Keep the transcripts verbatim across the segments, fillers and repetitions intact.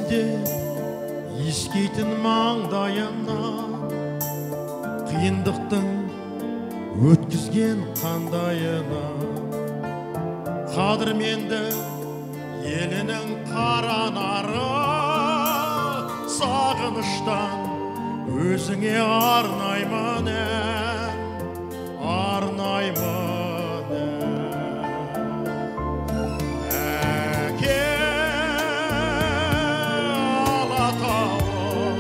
есімде иіскейтін маңдайынан қиындықтың өткізген қандайына қадірменді елінің қара нары сағыныштан өзіңе арнаймын ән, арнаймын ән. Әке Алатауым,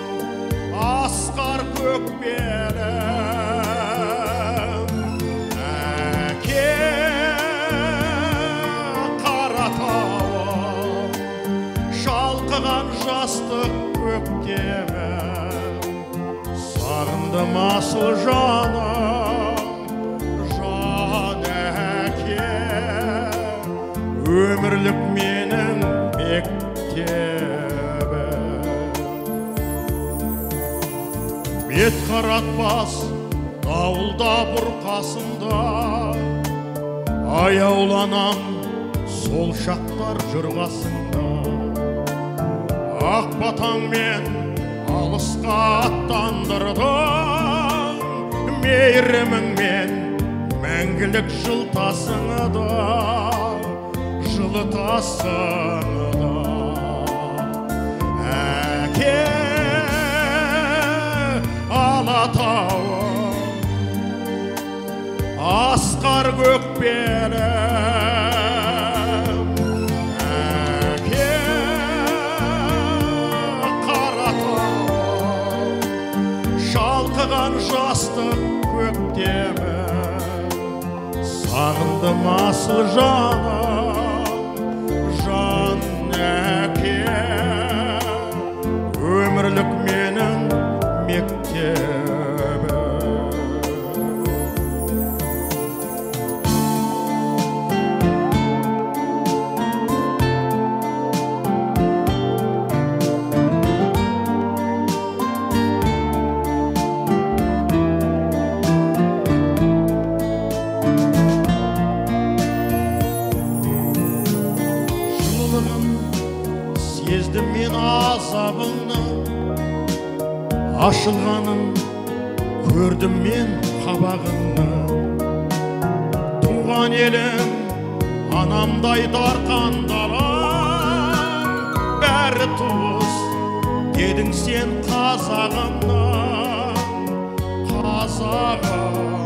асқар көкбелім, әке Қаратауым, шалқыған жастық көктемім, сағындым асыл жаным, жан әке, өмірлік менің мектебім. Бет қаратпас дауылда бұрқасында, аяуланам сол шақтар жырғасында. Ақ батаңмен алысқа аттандырдың, мейіріміңмен мәңгілік жылтасыңды, жылытасыңды. Әке Алатауым, асқар көкбелім, әке Қаратауым, шалқыған жастық көктемім, сағындым асыл жаным, жан әке, өмірлік менің мектебім. Сездім мен азабыңның ашылғанын, көрдім мен қабағыңның. Туған елім анамдай дарқандалам, бәрі туыс дедің сен қазағымның, қазағым.